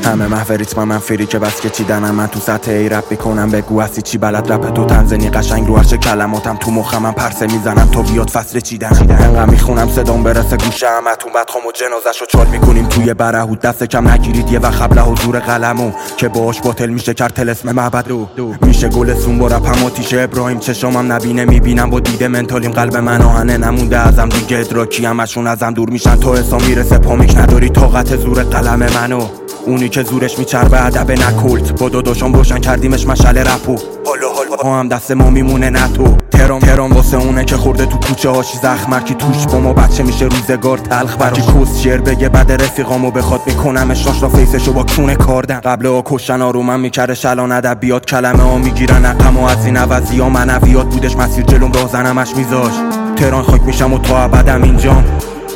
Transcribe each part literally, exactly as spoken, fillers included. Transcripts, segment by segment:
همه محو ریتم من فری که بس که چیدنم من تو سطح ای رپ میکنم بگو هستی چی بلد رپ تو تنزنی قشنگ رو هرچه کلماتم تو مخم پرسه میزنم تا بیاد فصل چیدنم انقدر میخونم صدام برسه گوشه همتون بدخوام و جنازه‌شو چال میکنیم توی برهوت دست کم نگیرید یه وقت قبل حضور قلمو که باش باطل میشه کرد طلسم معبد رو میشه گل سون با رپم آتیشه ابراهیم چشامم نبینه میبینم با دیده منتالیم قلب من آهنه نمونده ازم دیگه ادراکی همشون ازم دور میشن تا حسا میرسه پامیک نداری طاقت زور قلم منو اونی که زورش میچربه ادب نکلت با داداشم روشن کردیمش مشعل رپو حالا حالا هم دست ما میمونه نه تو تهران تهران واسه اونه که خورده تو کوچه هاشی زخم کی توش با ما بچه میشه روزگار تلخ براش کوس شعر بگه بعد رفیقامو بخواد میکنم اشاش را فیسشو با کونه کاردن قبل ها کشتن آرومم میکرده شلان ادبیات کلمه ها میگیرن عقم و از این عوضی ها منویات بودش مسیر جلوم راه زنمش میذاش تهران خاک میشم و تا ابدم اینجام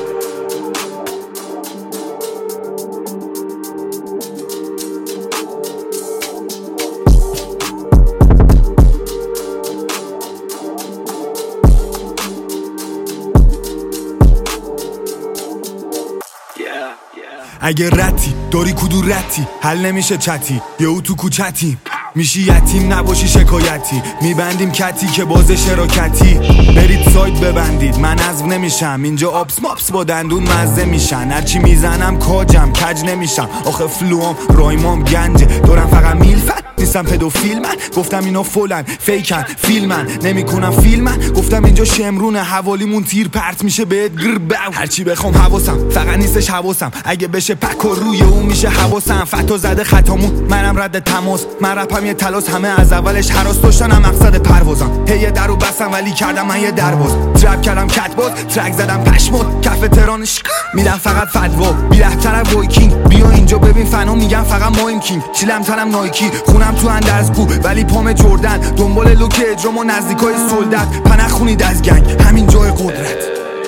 اگه رتی داری کدورتی حل نمیشه چتی یهو تو کوچتیم میشی یتیم نباشی شکایتی میبندیم کتی که باز شراکتی برید سایت ببندید من عزو نمیشم اینجا آبس ماپس با دندون مزه میشن هرچی میزنم کاجم کج نمیشم آخه فلوام رایمام گنجه دورم فقط میلفن نیستم پدوفیل من گفتم اینا فولن فیکن فیلمن نمیکنم فیلمن گفتم اینجا شمرونه حوالیمون تیر پرت میشه بهت گر باو هرچی بخوام حواسم فقط نیستش حواسم اگه بشه پک و روی اون میشه حواسم فتو زده خطامون منم رد تماس من رپم یه تلاس همه از اولش هراس داشتنم مقصد پروازم هی درو بستم ولی کردم من یه درواز ترپ کردم کتباز ترک زدم پشمود کف تهرانش میدم فقط فدوا بیرحتر وایکینگ بیا اینجا ببین فنا میگم فقط مایم کینگ چیلم تنم نایکی خونم تو اندرزگو ولی پام جردن دنبال لوک اجرام و نزدیکای سولدت پنه خونید از گنگ همین جای قدرت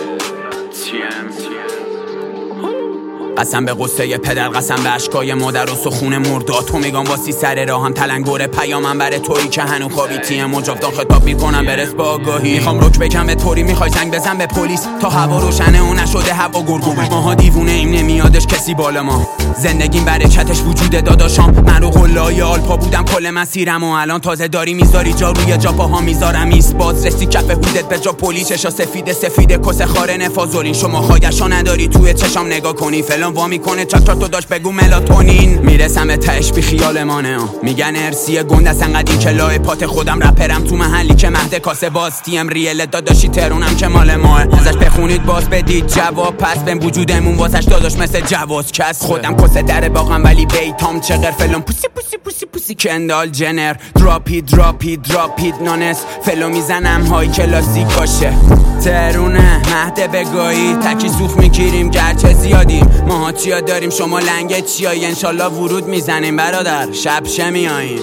قسم به قصه پدر قسم به اشکای مادر و سخون مرداد تو میگم واسی سر راهم تلنگور پیامم بره تویی که هنو خوابی تیم مجابدان خطاب میکنم برس با آگاهی میخوام رک بکم به طوری میخوای زنگ بزن به پلیس تا هوا روشنه و نشده هوا گرگومش ماها دیوونه ایم نمیادش کسی بالا ما زندگیم برکتش وجود داداشام من رو قلای آلپا بودم کل مسیرم و الان تازه داری میذاری جا روی جا پاها میذارم ایست باز رسی کف هودت به جا پلیسشا سفید سفید کس خاره نفازولین شما خایشا نداری توی چشام نگاه کنی فلان وا میکنه چاچا تو داشت بگو ملاتونین میرسم تهش بی خیال مانه میگن ارسی گند از انقدر این که لای پات خودم رپرم تو محلی که مهد کاسه باز تیم ریل داداشی ترونم که مال ماه ازش بخونید باز بدید جواب پس بهم وجودمون واسش داداش مثل جواز کس خودم کاسه در باغم ولی بیتام چقدر فلان پوسی پوسی پوسی پوسی کندال جنر دراپی دراپی دراپی نانس فلو میزنم های کلاسیک باشه ترونه مهد بگاهی تکی سوخ میگیریم گرچه زیادیم ماها چیا داریم شما لنگ چیایی انشالله ورود میزنیم برادر شب شمیاییم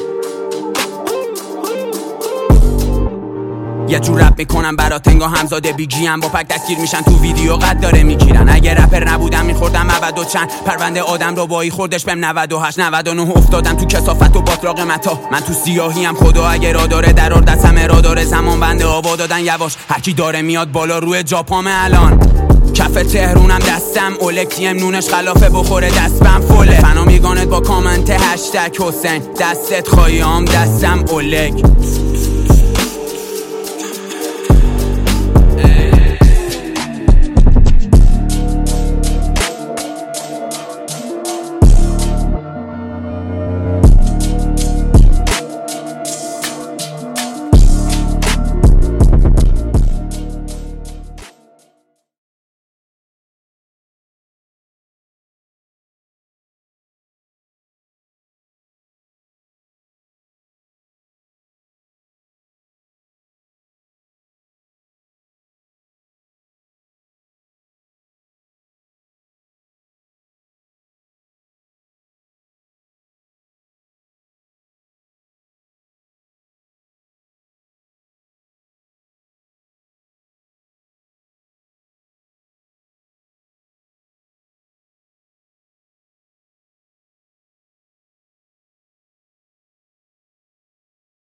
یه جور رپ میکنم برات انگا همزاده بیجیم با پک دستگیر میشن تو ویدیو قد داره میگیرن اگه رپر نبودم میخوردم نود و چند پرونده آدم رو بایی خوردش بهم نود و هشت نود و نه افتادم تو کثافت و باطلاق متا من تو سیاهی هم خدا اگه را داره درار دستم را داره زمان بنده آوا دادن یواش هرکی داره میاد بالا روی جاپام الان کف تهرونم دستم اولکتیم نونش خلافه بخوره دستم فله فنا میگانت با کامنت هشتگ حسین دستت خواهیام دستم اولک